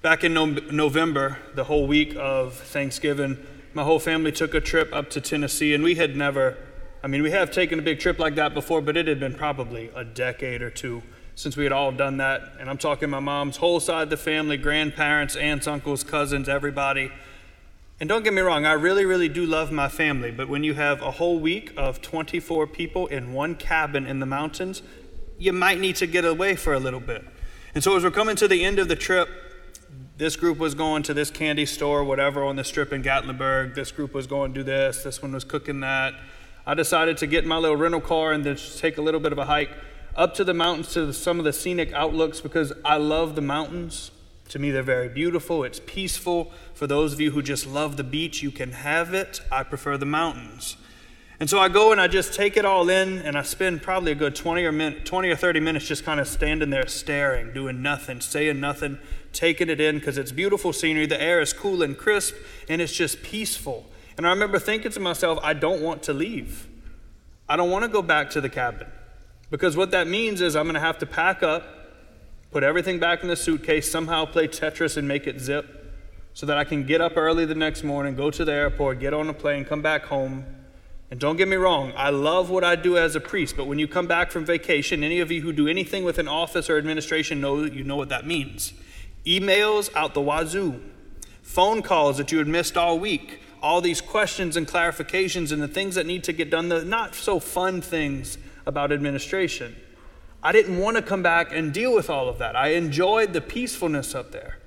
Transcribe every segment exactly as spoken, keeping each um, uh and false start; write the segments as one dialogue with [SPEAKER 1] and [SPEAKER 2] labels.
[SPEAKER 1] Back in no- November, the whole week of Thanksgiving, my whole family took a trip up to Tennessee, and we had never, I mean, we have taken a big trip like that before, but it had been probably a decade or two since we had all done that. And I'm talking my mom's whole side of the family, grandparents, aunts, uncles, cousins, everybody. And don't get me wrong, I really, really do love my family, but when you have a whole week of twenty-four people in one cabin in the mountains, you might need to get away for a little bit. And so as we're coming to the end of the trip, this group was going to this candy store, whatever, on the strip in Gatlinburg. This group was going to do this. This one was cooking that. I decided to get in my little rental car and then just take a little bit of a hike up to the mountains to some of the scenic outlooks because I love the mountains. To me, they're very beautiful. It's peaceful. For those of you who just love the beach, you can have it. I prefer the mountains. And so I go and I just take it all in, and I spend probably a good twenty or, min- twenty or thirty minutes just kind of standing there staring, doing nothing, saying nothing, taking it in because it's beautiful scenery. The air is cool and crisp, and it's just peaceful. And I remember thinking to myself, I don't want to leave. I don't want to go back to the cabin because what that means is I'm going to have to pack up, put everything back in the suitcase, somehow play Tetris and make it zip so that I can get up early the next morning, go to the airport, get on a plane, come back home. And don't get me wrong, I love what I do as a priest, but when you come back from vacation, any of you who do anything with an office or administration know you know what that means. Emails out the wazoo, phone calls that you had missed all week, all these questions and clarifications and the things that need to get done, the not so fun things about administration. I didn't want to come back and deal with all of that. I enjoyed the peacefulness up there.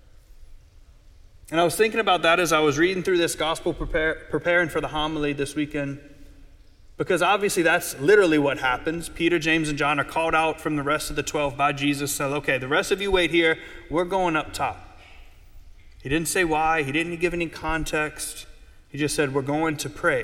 [SPEAKER 1] And I was thinking about that as I was reading through this gospel, prepare, preparing for the homily this weekend, because obviously that's literally what happens. Peter, James, and John are called out from the rest of the twelve by Jesus, said, okay, the rest of you wait here. We're going up top. He didn't say why. He didn't give any context. He just said, we're going to pray.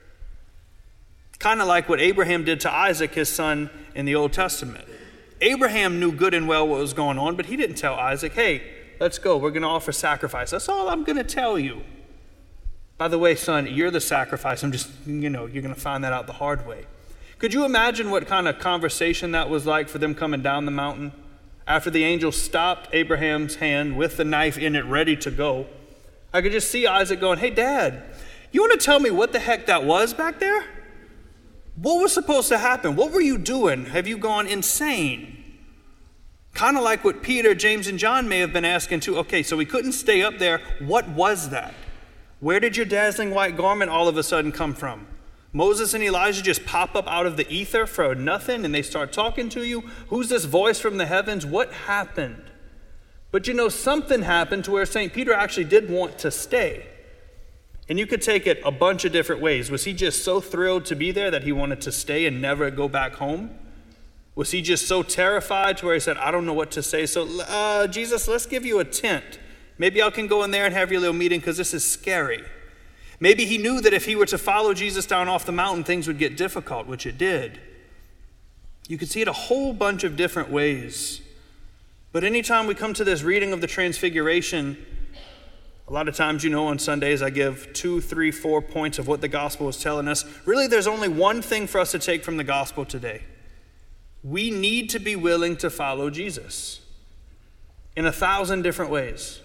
[SPEAKER 1] Kind of like what Abraham did to Isaac, his son, in the Old Testament. Abraham knew good and well what was going on, but he didn't tell Isaac, hey, let's go. We're going to offer sacrifice. That's all I'm going to tell you. By the way, son, you're the sacrifice. I'm just, you know, you're going to find that out the hard way. Could you imagine what kind of conversation that was like for them coming down the mountain? After the angel stopped Abraham's hand with the knife in it ready to go, I could just see Isaac going, hey, Dad, you want to tell me what the heck that was back there? What was supposed to happen? What were you doing? Have you gone insane? Kind of like what Peter, James, and John may have been asking too. Okay, so we couldn't stay up there. What was that? Where did your dazzling white garment all of a sudden come from? Moses and Elijah just pop up out of the ether for nothing and they start talking to you? Who's this voice from the heavens? What happened? But you know, something happened to where Saint Peter actually did want to stay. And you could take it a bunch of different ways. Was he just so thrilled to be there that he wanted to stay and never go back home? Was he just so terrified to where he said, I don't know what to say, so uh, Jesus, let's give you a tent. Maybe I can go in there and have your little meeting because this is scary. Maybe he knew that if he were to follow Jesus down off the mountain, things would get difficult, which it did. You could see it a whole bunch of different ways. But anytime we come to this reading of the Transfiguration, a lot of times, you know, on Sundays I give two, three, four points of what the gospel is telling us. Really, there's only one thing for us to take from the gospel today. We need to be willing to follow Jesus in a thousand different ways.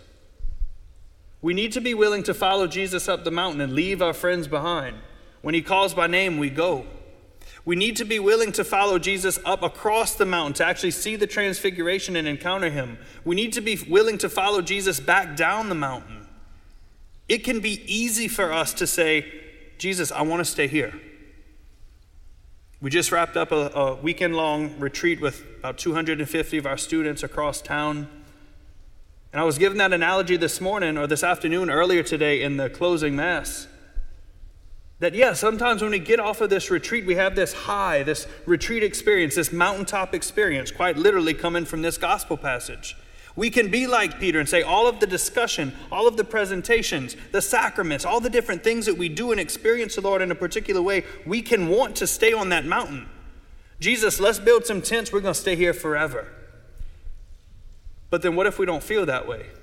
[SPEAKER 1] We need to be willing to follow Jesus up the mountain and leave our friends behind. When he calls by name, we go. We need to be willing to follow Jesus up across the mountain to actually see the Transfiguration and encounter him. We need to be willing to follow Jesus back down the mountain. It can be easy for us to say, Jesus, I want to stay here. We just wrapped up a, a weekend-long retreat with about two hundred fifty of our students across town. And I was given that analogy this morning or this afternoon earlier today in the closing mass. That, yeah, sometimes when we get off of this retreat, we have this high, this retreat experience, this mountaintop experience, quite literally coming from this gospel passage. We can be like Peter and say all of the discussion, all of the presentations, the sacraments, all the different things that we do and experience the Lord in a particular way, we can want to stay on that mountain. Jesus, let's build some tents. We're going to stay here forever. But then what if we don't feel that way?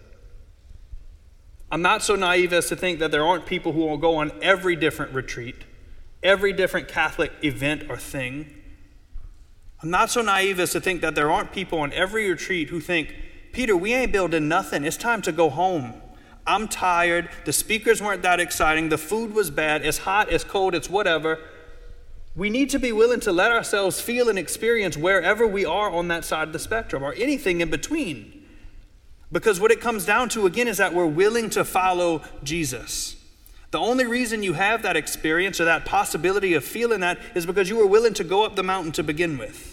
[SPEAKER 1] I'm not so naive as to think that there aren't people who will go on every different retreat, every different Catholic event or thing. I'm not so naive as to think that there aren't people on every retreat who think, Peter, we ain't building nothing. It's time to go home. I'm tired. The speakers weren't that exciting. The food was bad. It's hot, it's cold, it's whatever. We need to be willing to let ourselves feel and experience wherever we are on that side of the spectrum or anything in between. Because what it comes down to, again, is that we're willing to follow Jesus. The only reason you have that experience or that possibility of feeling that is because you were willing to go up the mountain to begin with.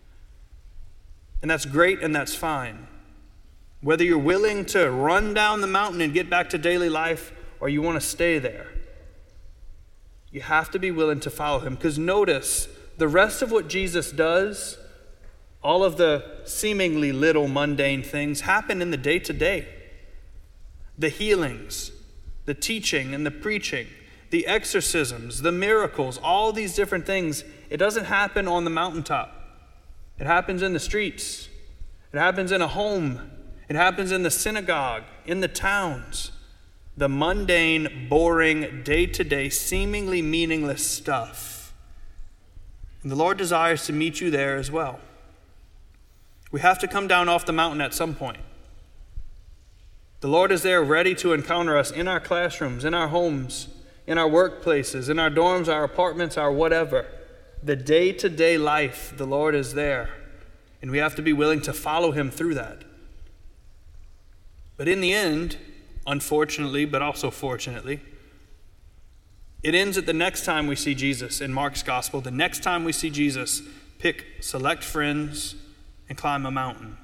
[SPEAKER 1] And that's great and that's fine. Whether you're willing to run down the mountain and get back to daily life or you want to stay there, you have to be willing to follow him. Because notice, the rest of what Jesus does, all of the seemingly little mundane things, happen in the day-to-day. The healings, the teaching and the preaching, the exorcisms, the miracles, all these different things, it doesn't happen on the mountaintop. It happens in the streets. It happens in a home. It happens in the synagogue, in the towns. The mundane, boring, day-to-day, seemingly meaningless stuff. And the Lord desires to meet you there as well. We have to come down off the mountain at some point. The Lord is there ready to encounter us in our classrooms, in our homes, in our workplaces, in our dorms, our apartments, our whatever. The day-to-day life, the Lord is there. And we have to be willing to follow him through that. But in the end, unfortunately, but also fortunately, it ends at the next time we see Jesus in Mark's gospel. The next time we see Jesus pick select friends and climb a mountain.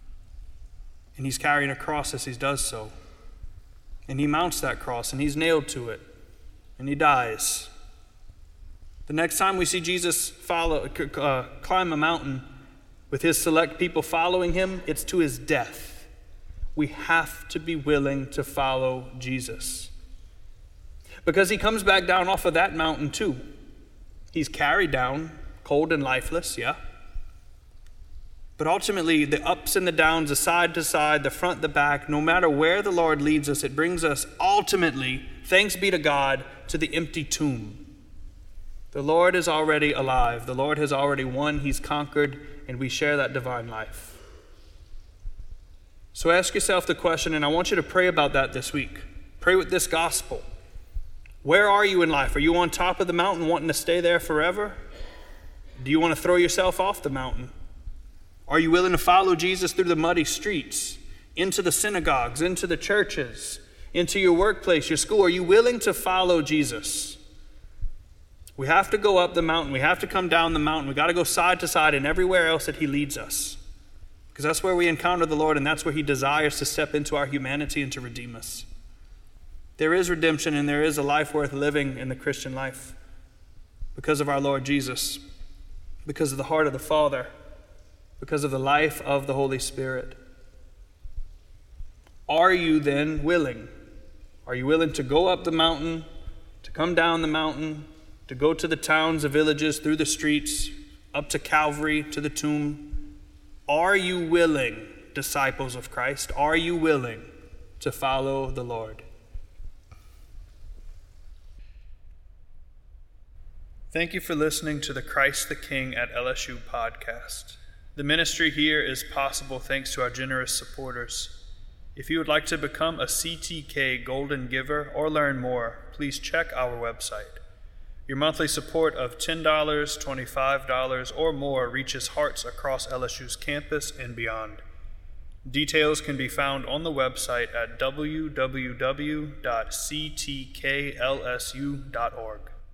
[SPEAKER 1] And he's carrying a cross as he does so. And he mounts that cross and he's nailed to it. And he dies. The next time we see Jesus follow, uh, climb a mountain with his select people following him, it's to his death. We have to be willing to follow Jesus. Because he comes back down off of that mountain too. He's carried down, cold and lifeless, yeah. But ultimately, the ups and the downs, the side to side, the front, the back, no matter where the Lord leads us, it brings us ultimately, thanks be to God, to the empty tomb. The Lord is already alive. The Lord has already won. He's conquered, and we share that divine life. So ask yourself the question, and I want you to pray about that this week. Pray with this gospel. Where are you in life? Are you on top of the mountain wanting to stay there forever? Do you want to throw yourself off the mountain? Are you willing to follow Jesus through the muddy streets, into the synagogues, into the churches, into your workplace, your school? Are you willing to follow Jesus? We have to go up the mountain. We have to come down the mountain. We got to go side to side and everywhere else that he leads us. Because that's where we encounter the Lord, and that's where he desires to step into our humanity and to redeem us. There is redemption and there is a life worth living in the Christian life because of our Lord Jesus, because of the heart of the Father, because of the life of the Holy Spirit. Are you then willing? Are you willing to go up the mountain, to come down the mountain, to go to the towns, the villages, through the streets, up to Calvary, to the tomb? Are you willing, disciples of Christ? Are you willing to follow the Lord? Thank you for listening to the Christ the King at L S U podcast. The ministry here is possible thanks to our generous supporters. If you would like to become a C T K Golden Giver or learn more, please check our website. Your monthly support of ten dollars, twenty-five dollars, or more reaches hearts across L S U's campus and beyond. Details can be found on the website at w w w dot c t k l s u dot org.